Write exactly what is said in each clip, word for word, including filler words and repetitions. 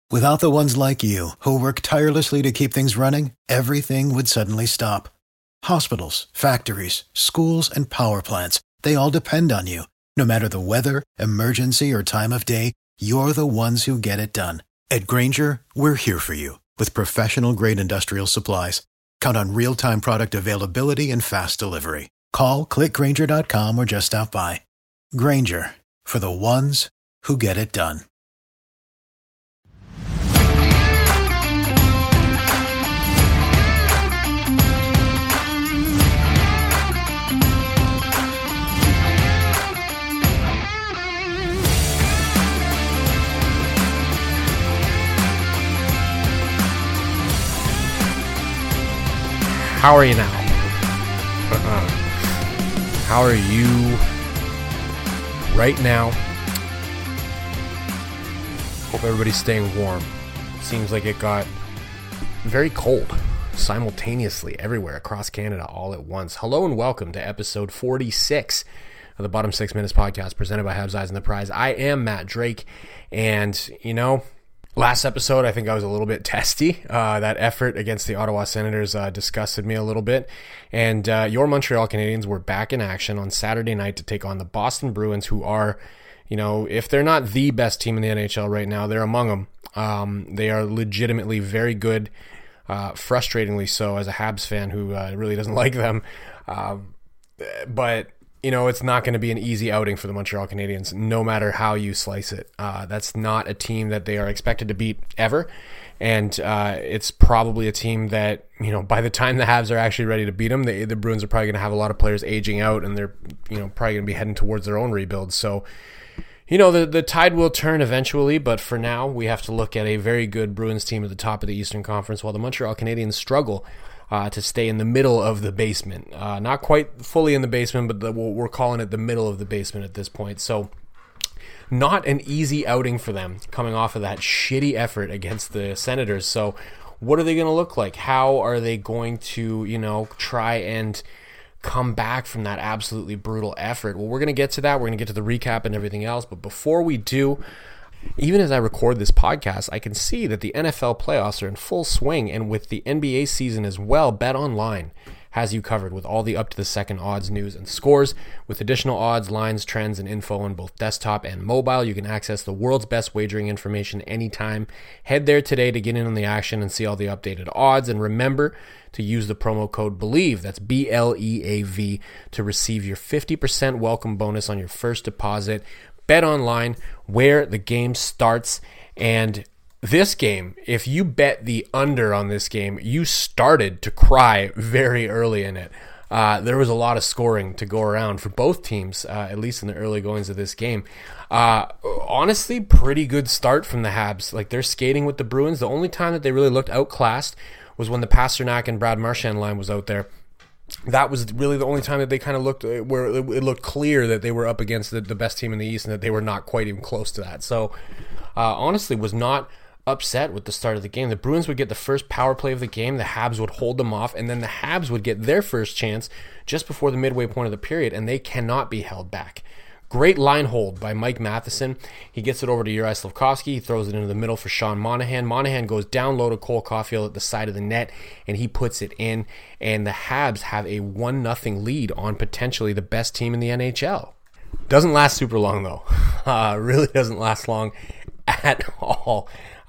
Without the ones like you, who work tirelessly to keep things running, everything would suddenly stop. Hospitals, factories, schools, and power plants, they all depend on you. No matter the weather, emergency, or time of day, you're the ones who get it done. At Grainger, we're here for you with professional-grade industrial supplies. Count on real-time product availability and fast delivery. Call, click Grainger dot com, or just stop by. Grainger, for the ones who get it done. How are you now? Uh-uh. How are you right now? Hope everybody's staying warm. Seems like it got very cold simultaneously everywhere across Canada all at once. Hello and welcome to episode forty-six of the Bottom Six Minutes podcast presented by Habs Eyes on the Prize. I am Matt Drake, and you know, last episode, I think I was a little bit testy. Uh, that effort against the Ottawa Senators uh, disgusted me a little bit. And uh, your Montreal Canadiens were back in action on Saturday night to take on the Boston Bruins, who are, you know, if they're not the best team in the N H L right now, they're among them. Um, they are legitimately very good, uh, frustratingly so, as a Habs fan who uh, really doesn't like them. Uh, but... You know, it's not going to be an easy outing for the Montreal Canadiens, no matter how you slice it. Uh, that's not a team that they are expected to beat ever, and uh, it's probably a team that, you know, by the time the Habs are actually ready to beat them, the, the Bruins are probably going to have a lot of players aging out, and they're, you know, probably going to be heading towards their own rebuild. So, you know, the, the tide will turn eventually, but for now, we have to look at a very good Bruins team at the top of the Eastern Conference, while the Montreal Canadiens struggle Uh, to stay in the middle of the basement. Uh, not quite fully in the basement, but the, we're calling it the middle of the basement at this point. So not an easy outing for them coming off of that shitty effort against the Senators. So what are they going to look like? How are they going to, you know, try and come back from that absolutely brutal effort? Well, we're going to get to that. We're going to get to the recap and everything else. But before we do, even as I record this podcast, I can see that the N F L playoffs are in full swing, and with the N B A season as well, BetOnline has you covered with all the up-to-the-second odds, news, and scores. With additional odds, lines, trends, and info on both desktop and mobile, you can access the world's best wagering information anytime. Head there today to get in on the action and see all the updated odds, and remember to use the promo code BELIEVE, that's B L E A V, to receive your fifty percent welcome bonus on your first deposit. BetOnline, where the game starts. And this game, if you bet the under on this game, you started to cry very early in it. Uh, there was a lot of scoring to go around for both teams, uh, at least in the early goings of this game. Uh, honestly, pretty good start from the Habs. Like, they're skating with the Bruins. The only time that they really looked outclassed was when the Pasternak and Brad Marchand line was out there. That was really the only time that they kind of looked where it looked clear that they were up against the, the best team in the East and that they were not quite even close to that. So, uh, honestly, was not upset with the start of the game. The Bruins would get the first power play of the game. The Habs would hold them off, and then the Habs would get their first chance just before the midway point of the period, and they cannot be held back. Great line hold by Mike Matheson. He gets it over to Juraj Slafkovsky. He throws it into the middle for Sean Monahan. Monahan goes down low to Cole Caulfield at the side of the net, and he puts it in. And the Habs have a one nothing lead on potentially the best team in the N H L. Doesn't last super long, though. Uh, really doesn't last long at all.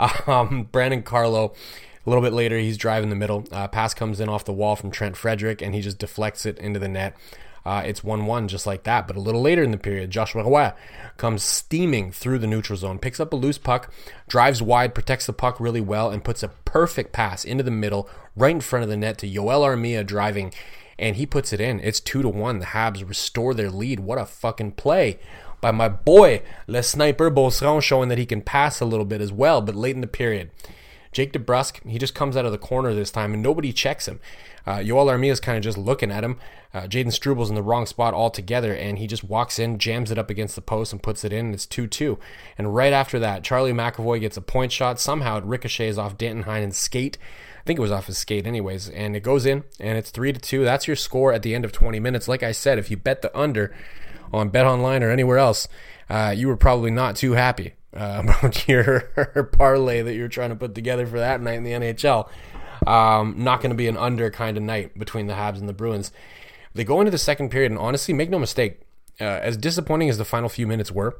Um, Brandon Carlo, a little bit later, he's driving the middle. Uh, pass comes in off the wall from Trent Frederick, and he just deflects it into the net. Uh, it's one one just like that. But a little later in the period, Joshua Roy comes steaming through the neutral zone, picks up a loose puck, drives wide, protects the puck really well, and puts a perfect pass into the middle, right in front of the net to Yoel Armia driving, and he puts it in. It's two to one. The Habs restore their lead. What a fucking play by my boy, Le Sniper Beauceron, showing that he can pass a little bit as well. But late in the period, Jake DeBrusk, he just comes out of the corner this time, and nobody checks him. Uh, Yoel Armia is kind of just looking at him. Uh, Jaden Strubal's in the wrong spot altogether, and he just walks in, jams it up against the post, and puts it in, and it's two two. And right after that, Charlie McAvoy gets a point shot. Somehow it ricochets off Danton Heinen's skate. I think it was off his skate anyways, and it goes in, and it's three to two. That's your score at the end of twenty minutes. Like I said, if you bet the under on BetOnline or anywhere else, uh, you were probably not too happy uh, about your parlay that you're trying to put together for that night in the N H L. Um, not going to be an under kind of night between the Habs and the Bruins. They go into the second period, and honestly, make no mistake, uh, as disappointing as the final few minutes were,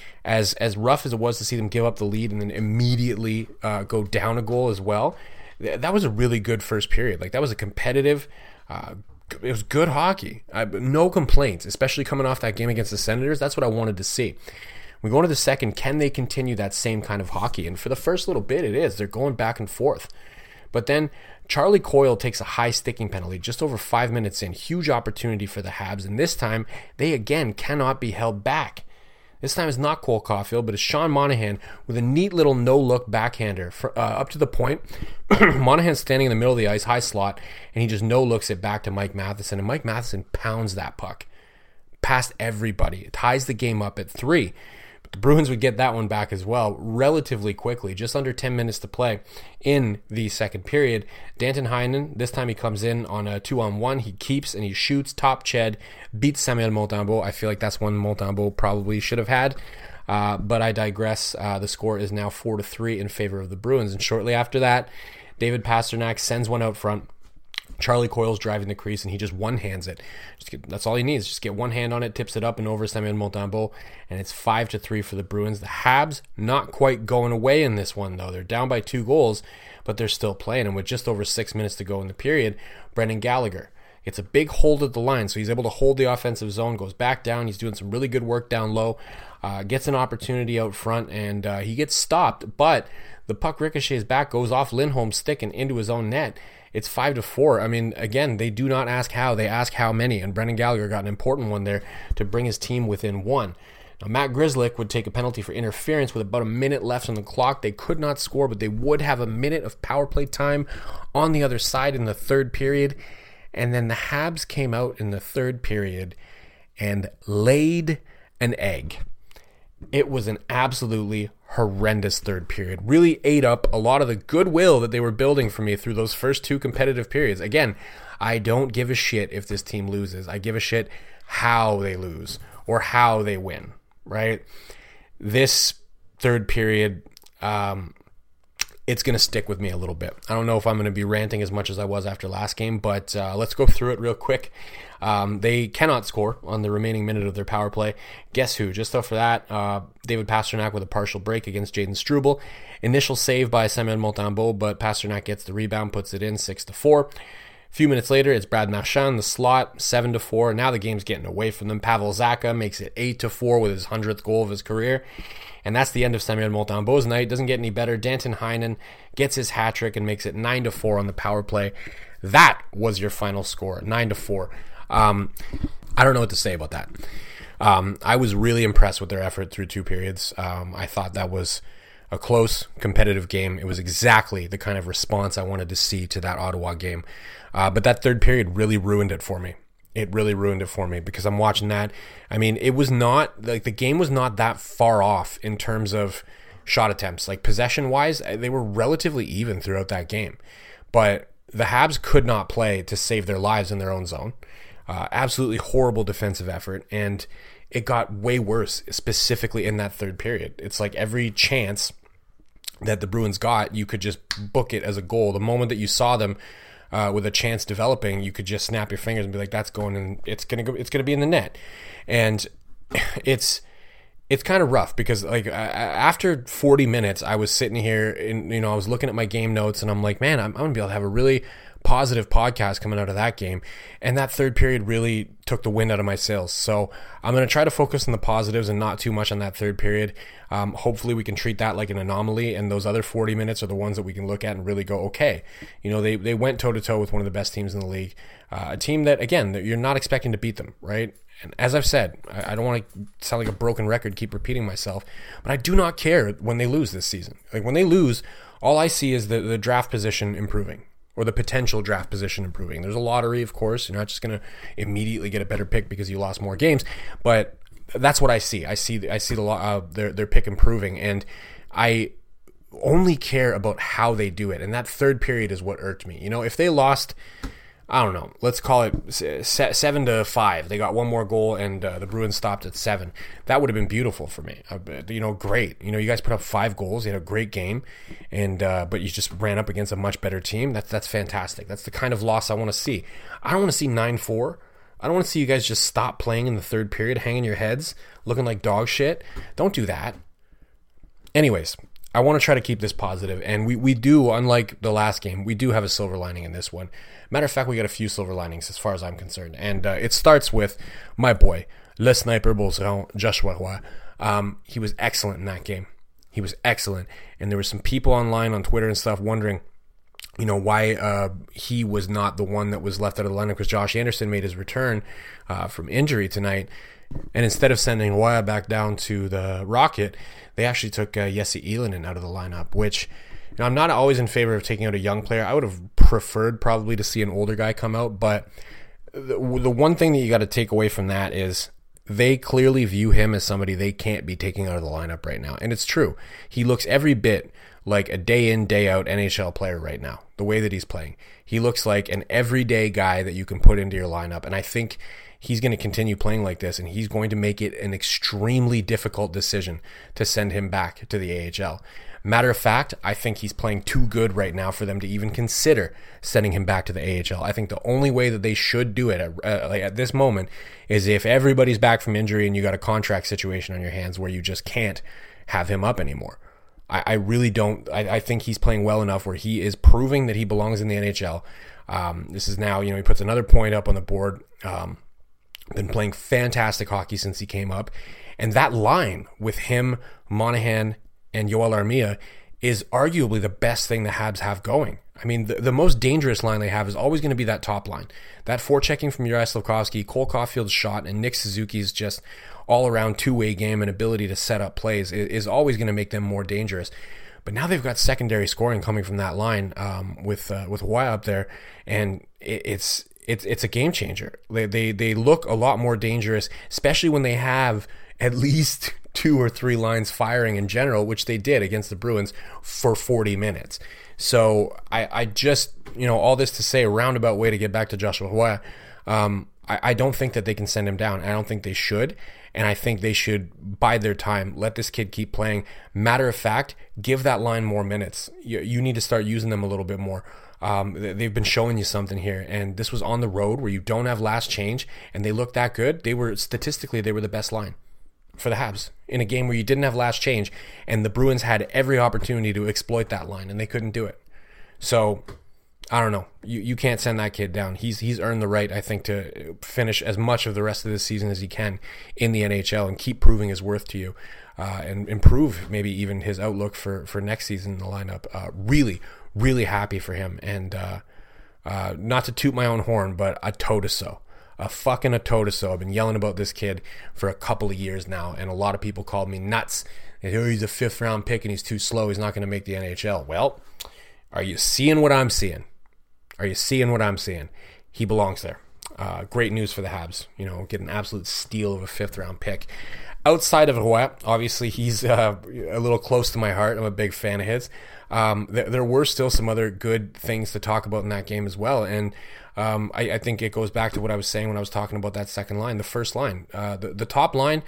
as as rough as it was to see them give up the lead and then immediately uh, go down a goal as well, th- that was a really good first period. Like, that was a competitive, uh, it was good hockey. Uh, no complaints, especially coming off that game against the Senators. That's what I wanted to see. We go into the second, can they continue that same kind of hockey? And for the first little bit, it is. They're going back and forth. But then Charlie Coyle takes a high sticking penalty just over five minutes in. Huge opportunity for the Habs. And this time, they again cannot be held back. This time it's not Cole Caulfield, but it's Sean Monahan with a neat little no-look backhander for, uh, up to the point. Monahan's standing in the middle of the ice, high slot, and he just no-looks it back to Mike Matheson. And Mike Matheson pounds that puck past everybody. It ties the game up at three. The Bruins would get that one back as well relatively quickly, just under ten minutes to play in the second period. Danton Heinen, this time he comes in on a two-on-one. He keeps and he shoots. Top Ched beats Samuel Montembeault. I feel like that's one Montembeault probably should have had, uh, but I digress. Uh, the score is now four to three in favor of the Bruins, and shortly after that, David Pastrnak sends one out front. Charlie Coyle's driving the crease, and he just one-hands it. Just get, that's all he needs. Just get one hand on it, tips it up and over Samuel Montembeault, and it's five to three for the Bruins. The Habs not quite going away in this one, though. They're down by two goals, but they're still playing. And with just over six minutes to go in the period, Brendan Gallagher gets a big hold at the line, so he's able to hold the offensive zone, goes back down. He's doing some really good work down low, uh, gets an opportunity out front, and uh, he gets stopped, but the puck ricochets back, goes off Lindholm's stick and into his own net. It's five to four. I mean, again, they do not ask how, they ask how many, and Brendan Gallagher got an important one there to bring his team within one. Now, Matt Grzelcyk would take a penalty for interference with about a minute left on the clock. They could not score, but they would have a minute of power play time on the other side in the third period. And then the Habs came out in the third period and laid an egg. It was an absolutely horrendous third period. Really ate up a lot of the goodwill that they were building for me through those first two competitive periods. Again, I don't give a shit if this team loses. I give a shit how they lose or how they win, right? This third period, um, it's going to stick with me a little bit. I don't know if I'm going to be ranting as much as I was after last game, but uh, let's go through it real quick. Um, they cannot score on the remaining minute of their power play. Guess who? Just for that, uh, David Pastrnak with a partial break against Jaden Struble. Initial save by Samuel Montembeault, but Pastrnak gets the rebound, puts it in six to four. A few minutes later, it's Brad Marchand in the slot, seven to four. Now the game's getting away from them. Pavel Zacha makes it eight to four with his hundredth goal of his career. And that's the end of Samuel Montembeault's night. Doesn't get any better. Danton Heinen gets his hat trick and makes it nine to four on the power play. That was your final score, nine to four. Um, I don't know what to say about that. Um, I was really impressed with their effort through two periods. Um, I thought that was a close, competitive game. It was exactly the kind of response I wanted to see to that Ottawa game. Uh, but that third period really ruined it for me. It really ruined it for me because I'm watching that. I mean, it was not, like, the game was not that far off in terms of shot attempts. Like, possession-wise, they were relatively even throughout that game. But the Habs could not play to save their lives in their own zone. Uh, absolutely horrible defensive effort, and it got way worse, specifically in that third period. It's like every chance that the Bruins got, you could just book it as a goal. The moment that you saw them uh, with a chance developing, you could just snap your fingers and be like, "That's going in. It's gonna go. It's gonna be in the net." And it's it's kind of rough because, like, after forty minutes, I was sitting here and, you know, I was looking at my game notes, and I'm like, man, I'm, I'm gonna be able to have a really positive podcast coming out of that game. And that third period really took the wind out of my sails. So I'm going to try to focus on the positives and not too much on that third period. Um, hopefully we can treat that like an anomaly, and those other forty minutes are the ones that we can look at and really go, okay, you know, they, they went toe to toe with one of the best teams in the league. Uh, a team that, again, that you're not expecting to beat them, right? And as I've said, I, I don't want to sound like a broken record, keep repeating myself, but I do not care when they lose this season. Like, when they lose, all I see is the, the draft position improving, or the potential draft position improving. There's a lottery, of course. You're not just going to immediately get a better pick because you lost more games, but that's what I see. I see I see the uh, their their pick improving, and I only care about how they do it. And that third period is what irked me. You know, if they lost I don't know, let's call it seven to five. They got one more goal, and uh, the Bruins stopped at seven. That would have been beautiful for me. Uh, you know, great. You know, you guys put up five goals. You had a great game, and uh, but you just ran up against a much better team. That's that's fantastic. That's the kind of loss I want to see. I don't want to see nine four. I don't want to see you guys just stop playing in the third period, hanging your heads, looking like dog shit. Don't do that. Anyways, I want to try to keep this positive, and we, we do, unlike the last game, we do have a silver lining in this one. Matter of fact, we got a few silver linings as far as I'm concerned, and uh, it starts with my boy, Le Sniper Beauceron, Joshua Roy. Um, he was excellent in that game. He was excellent, and there were some people online on Twitter and stuff wondering, you know, why uh, he was not the one that was left out of the lineup, because Josh Anderson made his return uh, from injury tonight, and instead of sending Roy back down to the Rocket, they actually took uh, Jesse Ylönen out of the lineup, which, you know, I'm not always in favor of taking out a young player. I would have preferred probably to see an older guy come out, but the, the one thing that you got to take away from that is they clearly view him as somebody they can't be taking out of the lineup right now, and it's true. He looks every bit like a day in, day out N H L player right now, the way that he's playing. He looks like an everyday guy that you can put into your lineup, and I think he's going to continue playing like this, and he's going to make it an extremely difficult decision to send him back to the A H L. Matter of fact, I think he's playing too good right now for them to even consider sending him back to the A H L. I think the only way that they should do it at, uh, like at this moment is if everybody's back from injury and you got a contract situation on your hands where you just can't have him up anymore. I, I really don't. I, I think he's playing well enough where he is proving that he belongs in the N H L. Um, this is now, you know, he puts another point up on the board. Um, been playing fantastic hockey since he came up. And that line with him, Monahan, and Yoel Armia is arguably the best thing the Habs have going. I mean, the, the most dangerous line they have is always going to be that top line. That forechecking from Uri Slafkovsky, Cole Caulfield's shot, and Nick Suzuki's just all-around two-way game and ability to set up plays is, is always going to make them more dangerous. But now they've got secondary scoring coming from that line um, with uh, with Roy up there, and it, it's it's it's a game changer. They, they they look a lot more dangerous, especially when they have at least two or three lines firing in general, which they did against the Bruins for forty minutes. So I, I just, you know, all this to say, a roundabout way to get back to Joshua Roy, um, I, I don't think that they can send him down. I don't think they should. And I think they should bide their time. Let this kid keep playing. Matter of fact, give that line more minutes. You, you need to start using them a little bit more. Um, they've been showing you something here. And this was on the road where you don't have last change, and they looked that good. They were, statistically, they were the best line for the Habs in a game where you didn't have last change, and the Bruins had every opportunity to exploit that line, and they couldn't do it. So I don't know. You you can't send that kid down. He's he's earned the right, I think, to finish as much of the rest of this season as he can in the N H L and keep proving his worth to you, uh, and improve maybe even his outlook for, for next season in the lineup. Uh, really, really happy for him. And uh, uh, not to toot my own horn, but a toe so. A fucking a toe so. I've been yelling about this kid for a couple of years now, and a lot of people called me nuts. And, oh, he's a fifth round pick and he's too slow. He's not going to make the N H L. Well, are you seeing what I'm seeing? Are you seeing what I'm seeing? He belongs there. Uh, great news for the Habs. You know, get an absolute steal of a fifth round pick. Outside of Roy, obviously he's uh, a little close to my heart. I'm a big fan of his. Um, th- there were still some other good things to talk about in that game as well. And um, I, I think it goes back to what I was saying when I was talking about that second line, the first line. Uh, the, the top line,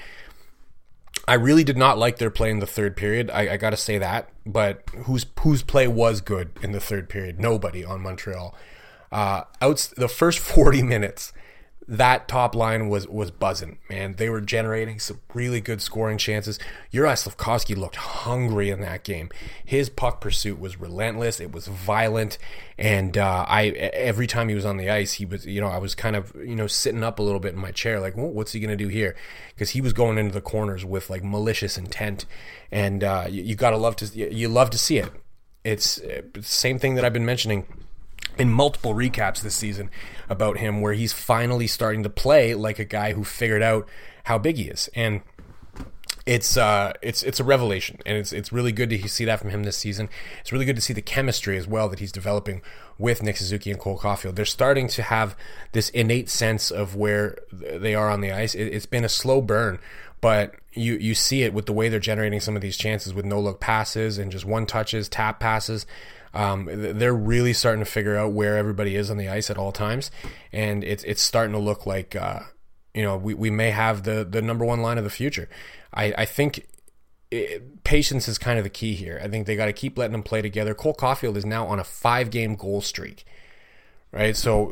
I really did not like their play in the third period. I, I got to say that. But whose whose play was good in the third period? Nobody on Montreal. Uh, outs the first forty minutes, that top line was was buzzing, man. They were generating some really good scoring chances. Uri Slafkovsky looked hungry in that game. His puck pursuit was relentless. It was violent, and uh, I every time he was on the ice, he was, you know, I was kind of, you know, sitting up a little bit in my chair, like, well, what's he gonna do here? Because he was going into the corners with like malicious intent, and uh, you, you gotta love to you love to see it. It's the same thing that I've been mentioning in multiple recaps this season about him, where he's finally starting to play like a guy who figured out how big he is. And it's uh, it's it's a revelation, and it's it's really good to see that from him this season. It's really good to see the chemistry as well that he's developing with Nick Suzuki and Cole Caulfield. They're starting to have this innate sense of where they are on the ice. It, it's been a slow burn, but you you see it with the way they're generating some of these chances with no-look passes and just one-touches, tap passes. Um, they're really starting to figure out where everybody is on the ice at all times, and it's it's starting to look like uh, you know we, we may have the the number one line of the future. I, I think it, patience is kind of the key here. I think they got to keep letting them play together. Cole Caulfield is now on a five game goal streak, right? So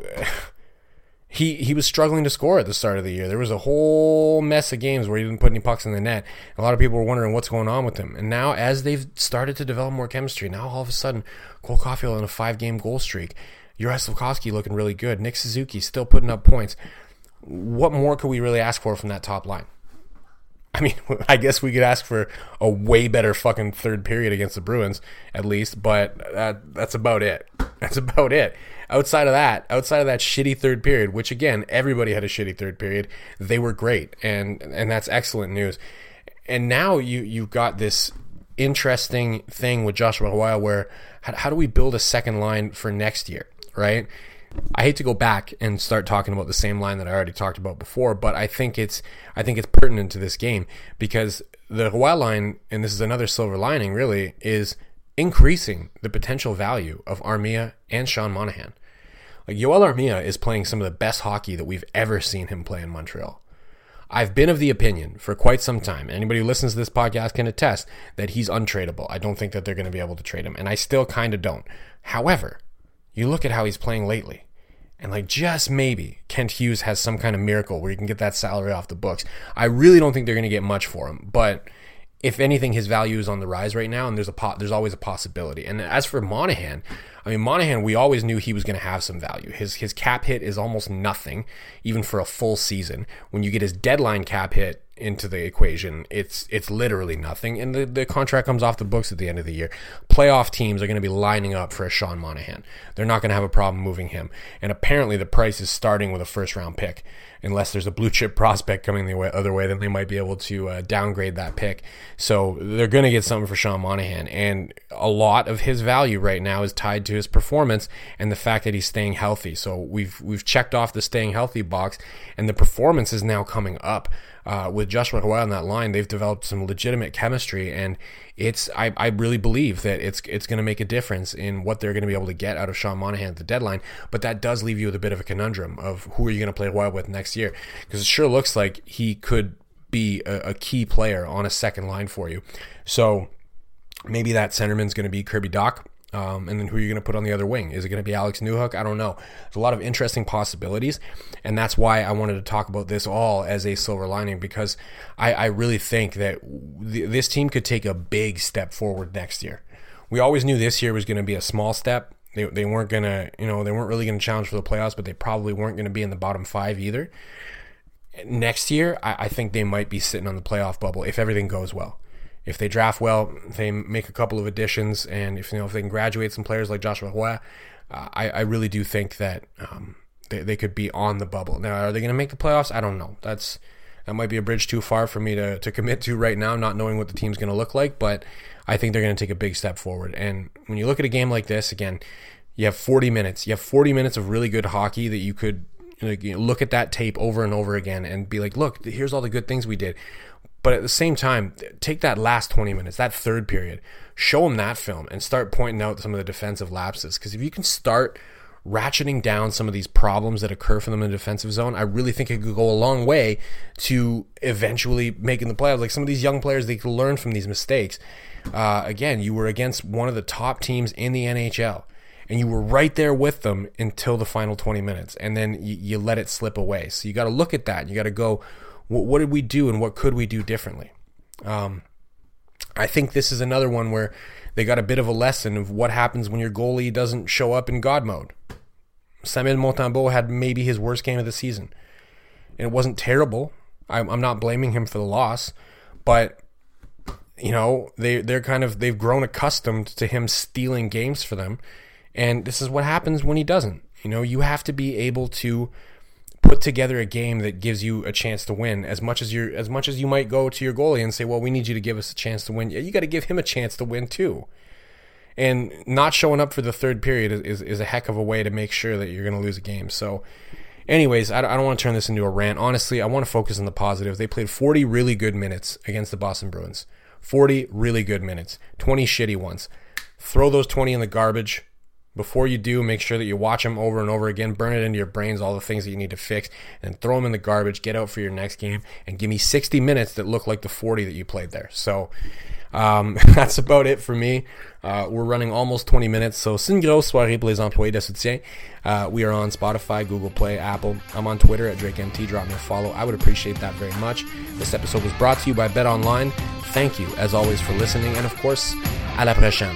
he he was struggling to score at the start of the year. There was a whole mess of games where he didn't put any pucks in the net. A lot of people were wondering what's going on with him. And now, as they've started to develop more chemistry, now all of a sudden, Cole Caulfield on a five-game goal streak. Juraj Slafkovsky looking really good. Nick Suzuki still putting up points. What more could we really ask for from that top line? I mean, I guess we could ask for a way better fucking third period against the Bruins, at least, but that, that's about it. That's about it. Outside of that, outside of that shitty third period, which again, everybody had a shitty third period, they were great, and and that's excellent news. And now you, you've got this interesting thing with Joshua Roy where how, how do we build a second line for next year, right? I hate to go back and start talking about the same line that I already talked about before, but I think it's I think it's pertinent to this game because the Roy line, and this is another silver lining really, is increasing the potential value of Armia and Sean Monahan. Like Yoel Armia is playing some of the best hockey that we've ever seen him play in Montreal. I've been of the opinion for quite some time, anybody who listens to this podcast can attest, that he's untradeable. I don't think that they're going to be able to trade him, and I still kind of don't. However, you look at how he's playing lately, and like just maybe Kent Hughes has some kind of miracle where you can get that salary off the books. I really don't think they're going to get much for him, but if anything, his value is on the rise right now, and there's a po- there's always a possibility. And as for Monahan, I mean, Monahan, we always knew he was going to have some value. His his cap hit is almost nothing, even for a full season. When you get his deadline cap hit into the equation, it's it's literally nothing, and the, the contract comes off the books at the end of the year. Playoff teams are going to be lining up for a Sean Monahan. They're not going to have a problem moving him, and apparently the price is starting with a first-round pick. Unless there's a blue chip prospect coming the way, other way, then they might be able to uh, downgrade that pick. So they're going to get something for Sean Monahan, and a lot of his value right now is tied to his performance and the fact that he's staying healthy. So we've we've checked off the staying healthy box, and the performance is now coming up. Uh, with Joshua Roy on that line, they've developed some legitimate chemistry, and it's I, I really believe that it's it's going to make a difference in what they're going to be able to get out of Sean Monahan at the deadline. But that does leave you with a bit of a conundrum of who are you going to play Roy with next year, because it sure looks like he could be a, a key player on a second line for you. So maybe that centerman's going to be Kirby Dach. Um, and then who are you going to put on the other wing? Is it going to be Alex Newhook? I don't know. There's a lot of interesting possibilities, and that's why I wanted to talk about this all as a silver lining, because I, I really think that th- this team could take a big step forward next year. We always knew this year was going to be a small step. They they weren't going to, you know, they weren't really going to challenge for the playoffs, but they probably weren't going to be in the bottom five either. Next year, I, I think they might be sitting on the playoff bubble if everything goes well. If they draft well, if they make a couple of additions, and if you know if they can graduate some players like Joshua Roy, uh, I, I really do think that um, they, they could be on the bubble. Now, are they going to make the playoffs? I don't know. That's that might be a bridge too far for me to, to commit to right now, not knowing what the team's going to look like, but I think they're going to take a big step forward. And when you look at a game like this, again, you have forty minutes. You have forty minutes of really good hockey that you could like, you know, look at that tape over and over again and be like, look, here's all the good things we did. But at the same time, take that last twenty minutes, that third period, show them that film and start pointing out some of the defensive lapses. Because if you can start ratcheting down some of these problems that occur for them in the defensive zone, I really think it could go a long way to eventually making the playoffs. Like some of these young players, they could learn from these mistakes. Uh, again, you were against one of the top teams in the N H L, and you were right there with them until the final twenty minutes, and then you, you let it slip away. So you got to look at that. You got to go, What, what did we do and what could we do differently? Um, I think this is another one where they got a bit of a lesson of what happens when your goalie doesn't show up in God mode. Samuel Montembeault had maybe his worst game of the season. And it wasn't terrible. I'm, I'm not blaming him for the loss. But, you know, they, they're kind of, they've grown accustomed to him stealing games for them. And this is what happens when he doesn't. You know, you have to be able to put together a game that gives you a chance to win. As much as you as much as you might go to your goalie and say, well, we need you to give us a chance to win. You got to give him a chance to win too. And not showing up for the third period is, is, is a heck of a way to make sure that you're going to lose a game. So anyways, I, I don't want to turn this into a rant. Honestly, I want to focus on the positive. They played forty really good minutes against the Boston Bruins. forty really good minutes. twenty shitty ones. throw those twenty in the garbage. Before you do, make sure that you watch them over and over again, burn it into your brains, all the things that you need to fix, and throw them in the garbage, get out for your next game, and give me sixty minutes that look like the forty that you played there. So um, that's about it for me. Uh, we're running almost twenty minutes, so c'est une grosse soirée pour les employés de soutien. Uh, we are on Spotify, Google Play, Apple. I'm on Twitter at DrakeMT. Drop me a follow. I would appreciate that very much. This episode was brought to you by BetOnline. Thank you, as always, for listening, and of course, à la prochaine.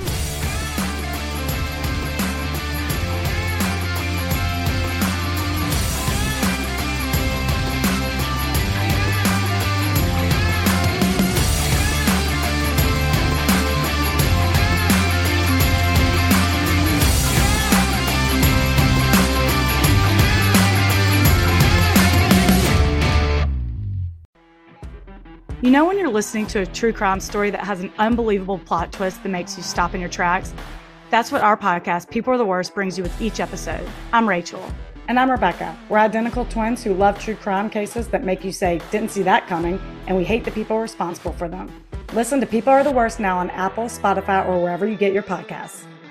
You know when you're listening to a true crime story that has an unbelievable plot twist that makes you stop in your tracks? That's what our podcast, People Are the Worst, brings you with each episode. I'm Rachel. And I'm Rebecca. We're identical twins who love true crime cases that make you say, didn't see that coming, and we hate the people responsible for them. Listen to People Are the Worst now on Apple, Spotify, or wherever you get your podcasts.